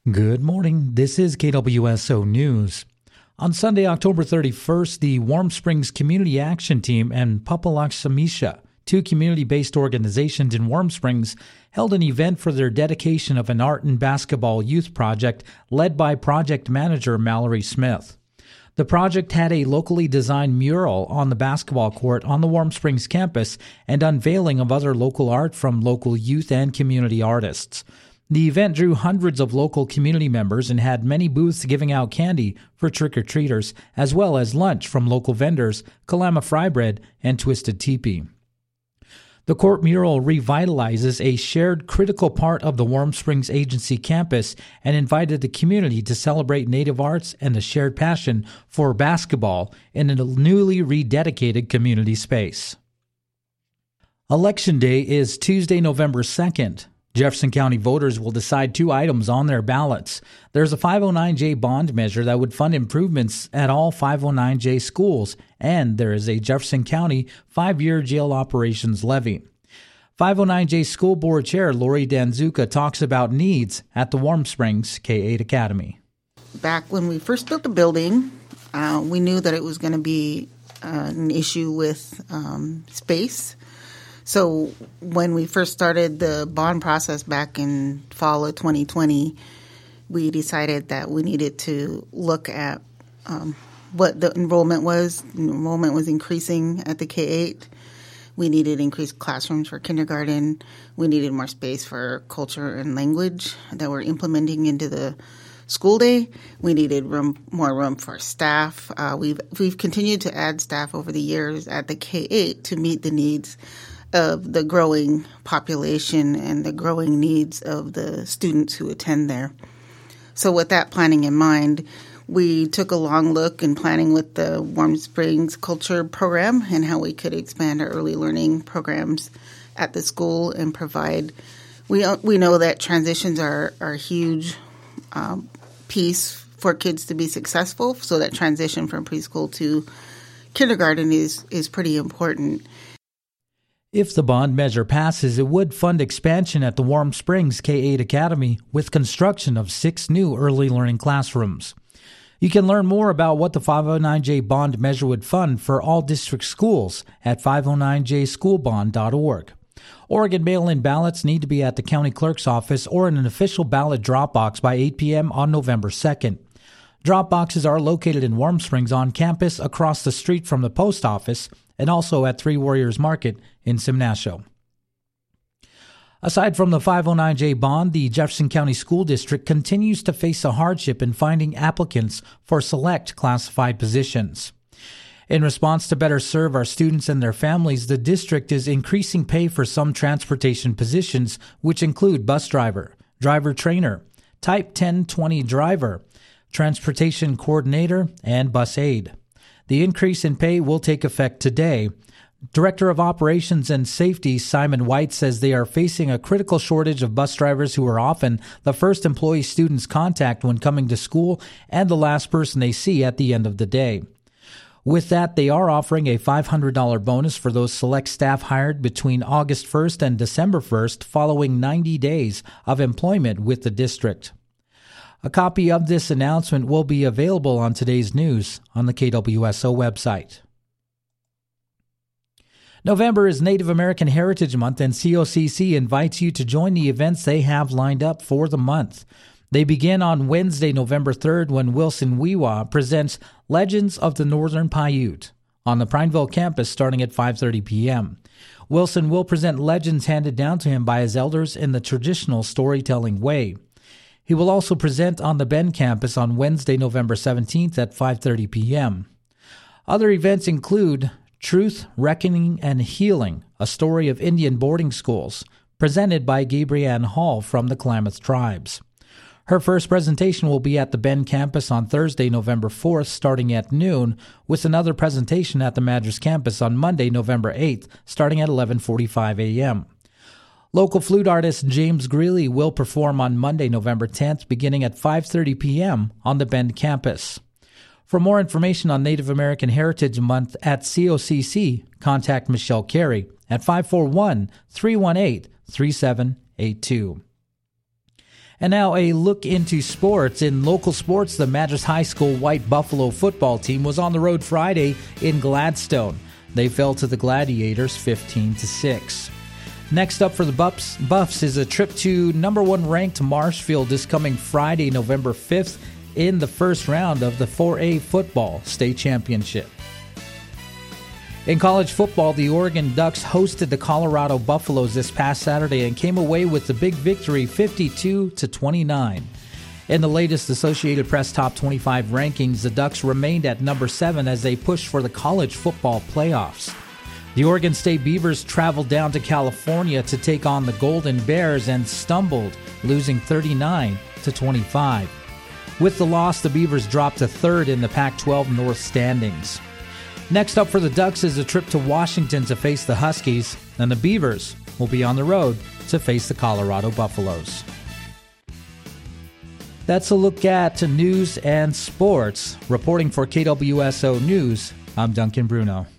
Good morning. This is KWSO News. On Sunday, October 31st, the Warm Springs Community Action Team and Papalaxamisha, two community-based organizations in Warm Springs, held an event for their dedication of an art and basketball youth project led by project manager Mallory Smith. The project had a locally designed mural on the basketball court on the Warm Springs campus and unveiling of other local art from local youth and community artists. The event drew hundreds of local community members and had many booths giving out candy for trick-or-treaters, as well as lunch from local vendors, Kalama Fry Bread, and Twisted Teepee. The court mural revitalizes a shared critical part of the Warm Springs Agency campus and invited the community to celebrate Native arts and the shared passion for basketball in a newly rededicated community space. Election Day is Tuesday, November 2nd. Jefferson County voters will decide two items on their ballots. There's a 509J bond measure that would fund improvements at all 509J schools, and there is a Jefferson County 5-year jail operations levy. 509J School Board Chair Lori Danzuka talks about needs at the Warm Springs K-8 Academy. Back when we first built the building, we knew that it was going to be an issue with space. So when we first started the bond process back in fall of 2020, we decided that we needed to look at what the enrollment was. Enrollment was increasing at the K-8. We needed increased classrooms for kindergarten. We needed more space for culture and language that we're implementing into the school day. We needed more room for staff. We've continued to add staff over the years at the K-8 to meet the needs of the growing population and the growing needs of the students who attend there. So with that planning in mind, we took a long look in planning with the Warm Springs Culture Program and how we could expand our early learning programs at the school and provide. We know that transitions are a huge piece for kids to be successful, so that transition from preschool to kindergarten is pretty important. If the bond measure passes, it would fund expansion at the Warm Springs K-8 Academy with construction of 6 new early learning classrooms. You can learn more about what the 509J bond measure would fund for all district schools at 509jschoolbond.org. Oregon mail-in ballots need to be at the county clerk's office or in an official ballot drop box by 8 p.m. on November 2nd. Drop boxes are located in Warm Springs on campus across the street from the post office and also at Three Warriors Market in Simnasho. Aside from the 509J bond, the Jefferson County School District continues to face a hardship in finding applicants for select classified positions. In response to better serve our students and their families, the district is increasing pay for some transportation positions, which include bus driver, driver trainer, type 1020 driver, transportation coordinator, and bus aide. The increase in pay will take effect today. Director of Operations and Safety Simon White says they are facing a critical shortage of bus drivers who are often the first employee students contact when coming to school and the last person they see at the end of the day. With that, they are offering a $500 bonus for those select staff hired between August 1st and December 1st following 90 days of employment with the district. A copy of this announcement will be available on today's news on the KWSO website. November is Native American Heritage Month, and COCC invites you to join the events they have lined up for the month. They begin on Wednesday, November 3rd, when Wilson Weewa presents Legends of the Northern Paiute on the Prineville campus starting at 5:30 p.m. Wilson will present legends handed down to him by his elders in the traditional storytelling way. He will also present on the Bend campus on Wednesday, November 17th at 5:30 p.m. Other events include Truth, Reckoning, and Healing, a story of Indian boarding schools, presented by Gabrielle Hall from the Klamath Tribes. Her first presentation will be at the Bend campus on Thursday, November 4th, starting at noon, with another presentation at the Madras campus on Monday, November 8th, starting at 11:45 a.m. Local flute artist James Greeley will perform on Monday, November 10th, beginning at 5:30 p.m. on the Bend campus. For more information on Native American Heritage Month at COCC, contact Michelle Carey at 541-318-3782. And now a look into sports. In local sports, the Madras High School White Buffalo football team was on the road Friday in Gladstone. They fell to the Gladiators 15-6. Next up for the Buffs is a trip to number 1 ranked Marshfield this coming Friday, November 5th, in the first round of the 4A football state championship. In college football, the Oregon Ducks hosted the Colorado Buffaloes this past Saturday and came away with the big victory 52-29. In the latest Associated Press Top 25 rankings, the Ducks remained at number 7 as they pushed for the college football playoffs. The Oregon State Beavers traveled down to California to take on the Golden Bears and stumbled, losing 39-25. With the loss, the Beavers dropped to 3rd in the Pac-12 North standings. Next up for the Ducks is a trip to Washington to face the Huskies, and the Beavers will be on the road to face the Colorado Buffaloes. That's a look at news and sports. Reporting for KWSO News, I'm Duncan Bruno.